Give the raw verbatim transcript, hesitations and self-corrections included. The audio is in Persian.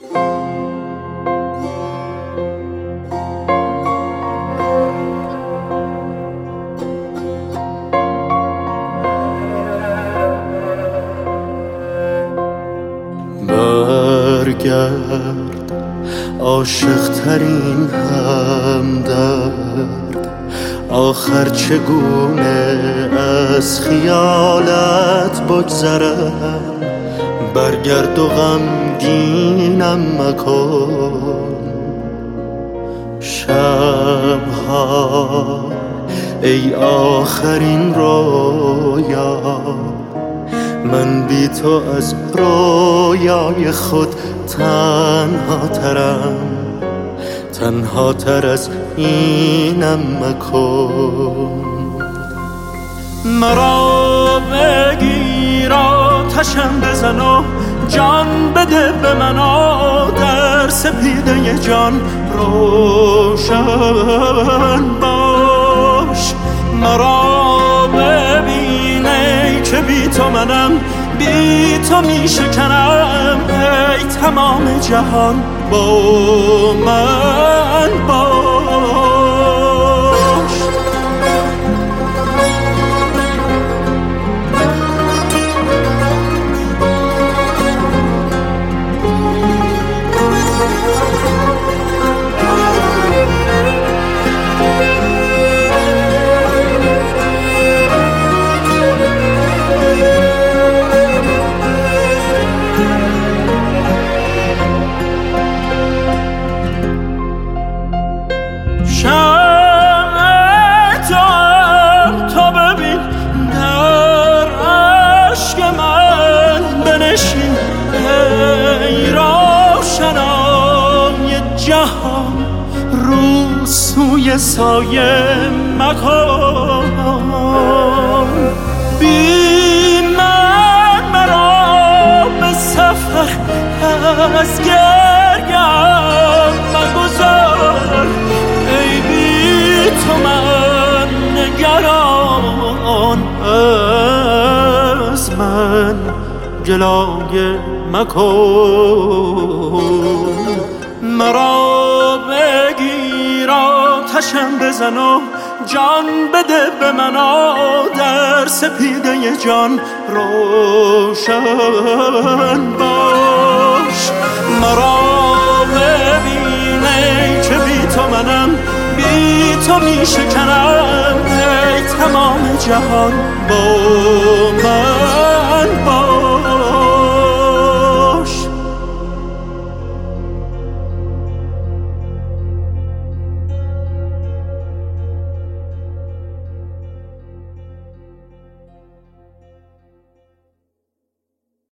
برگرد عاشق ترین همدرد، آخر چگونه از خیالت بگذرم. برگرد و غمگینم مکن شبها ای آخرین رویا. من بی تو از رویای خود تنها ترم، تنها تر از اینم مکن. مرا بگیر آتشم بزن و جان بده به من، در سپیده جان روشن باش. مرا ببینی که بی تو منم، بی تو می شکنم. ای تمام جهان با من باش. جهان رو سوی سایه مکن، بی من مرا به سفر از گریم مگذار. ای بی تو من نگران، از من گلایه مکن. مرا بگیر آتشم بزن و جان بده به من، در سپیده جان روشن باش. مرا ببینی که بی تو منم، بی تو می شکنم. ای تمام جهان با من باش.